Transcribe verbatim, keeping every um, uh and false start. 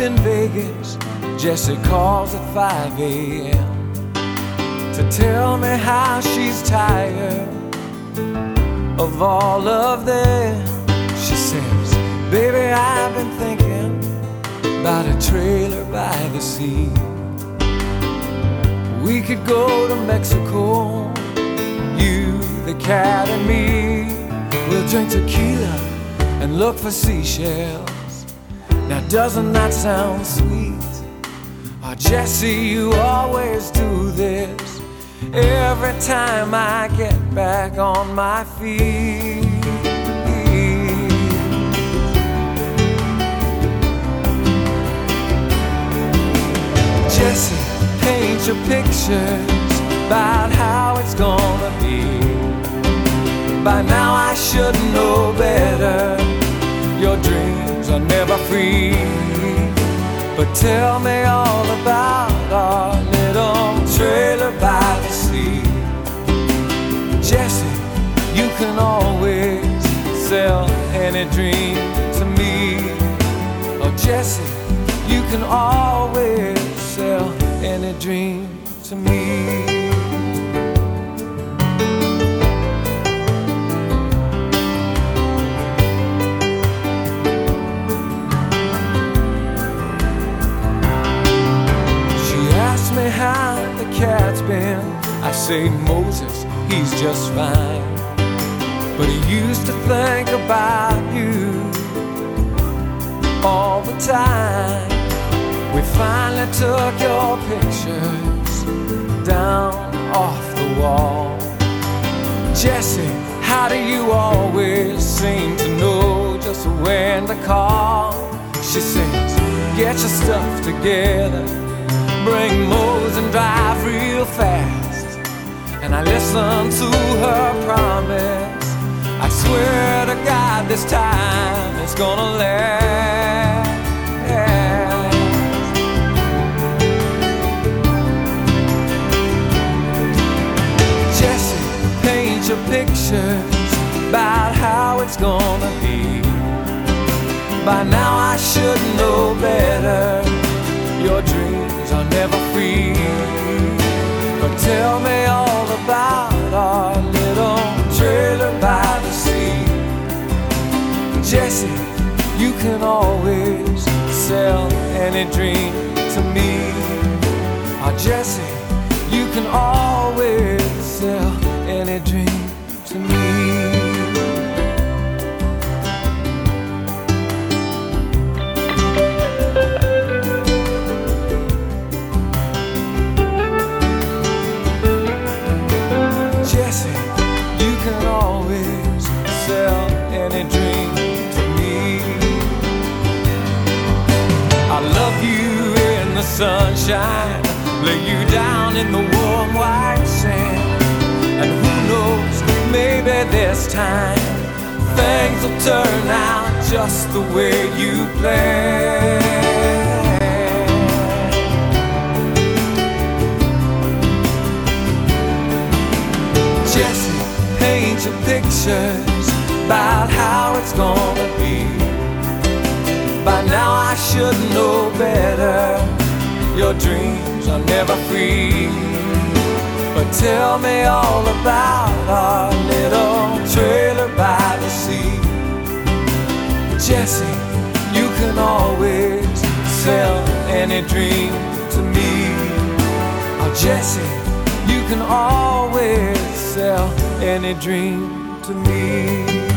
in Vegas, Jessie calls at five a m to tell me how she's tired of all of them. She says, baby, I've been thinking about a trailer by the sea. We could go to Mexico, you, the cat, and me. We'll drink tequila and look for seashells. Now doesn't that sound sweet? Oh, Jessie, you always do this every time I get back on my feet. Jessie, paint your pictures about how it's gonna be. By now I should know better. Your dreams are never free. But tell me all about our little trailer by the sea. Jessie, you can always sell any dream to me. Oh, Jessie, you can always sell any dream to me. Me how the cat's been. I say, Moses, he's just fine, but he used to think about you all the time. We finally took your pictures down off the wall. Jessie, how do you always seem to know just when to call? She says, get your stuff together, bring Mose and drive real fast. And I listen to her promise. I swear to God this time it's gonna last. Jessie, paint your pictures about how it's gonna be. By now I should know better. Your dreams are never free. But tell me all about our little trailer by the sea. Jessie, you can always sell any dream to me. Oh, Jessie, you can always sell any dream to me. Jessie, you can always sell any dream to me. I love you in the sunshine, lay you down in the warm white sand. And who knows, maybe this time things will turn out just the way you planned. Jessie, paint your pictures about how it's gonna be. By now I should know better. Your dreams are never free. But tell me all about our little trailer by the sea. Jessie, you can always sell any dream to me. Oh, Jessie, you can always sell any dream to me.